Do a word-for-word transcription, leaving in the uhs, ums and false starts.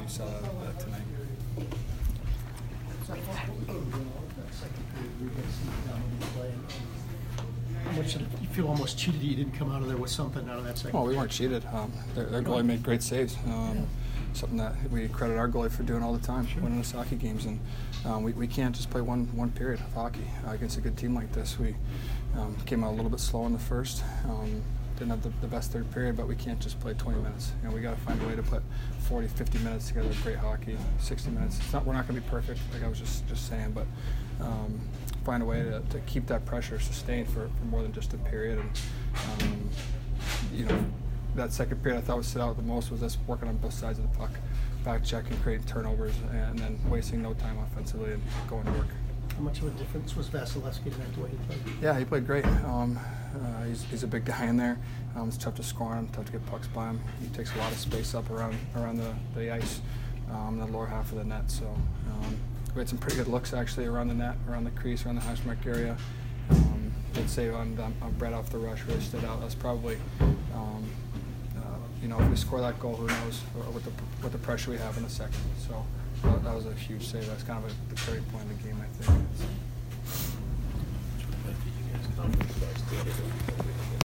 you saw that, that tonight. How much did you feel almost cheated you didn't come out of there with something out of that second? Well, we weren't cheated. Um, their, their goalie made great saves. Um, yeah. Something that we credit our goalie for doing all the time, sure. winning us hockey games. And um, we, we can't just play one one period of hockey uh, against a good team like this. We um, came out a little bit slow in the first. Um, didn't have the, the best third period, but we can't just play twenty minutes. You know, we got to find a way to put forty, fifty minutes together of great hockey, sixty minutes. It's not, we're not going to be perfect, like I was just, just saying, but um, find a way to, to keep that pressure sustained for, for more than just a period. And um, you know, that second period I thought was stood out the most was us working on both sides of the puck, back checking, creating turnovers, and then wasting no time offensively and going to work. How much of a difference was Vasilevsky tonight, the way he played? Yeah, he played great. Um, uh, he's, he's a big guy in there. Um, it's tough to score on him, tough to get pucks by him. He takes a lot of space up around around the, the ice, um, the lower half of the net. So um, we had some pretty good looks actually around the net, around the crease, around the hash mark area. Um, I'd say on, on Brett off the rush really stood out. That's probably, um, uh, you know, if we score that goal, who knows with the with the pressure we have in the second. So that, that was a huge save. That's kind of a, the turning point of the game, I think.